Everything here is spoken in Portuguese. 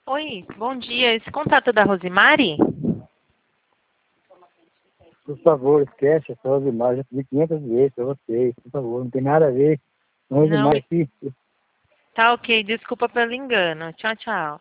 Oi, bom dia. Esse contato é da Rosimari? Por favor, esquece essa Rosimar. Já pedi 500 vezes pra vocês. Por favor, não tem nada a ver com Não. Rosimar aqui. Tá ok, desculpa pelo engano. Tchau, tchau.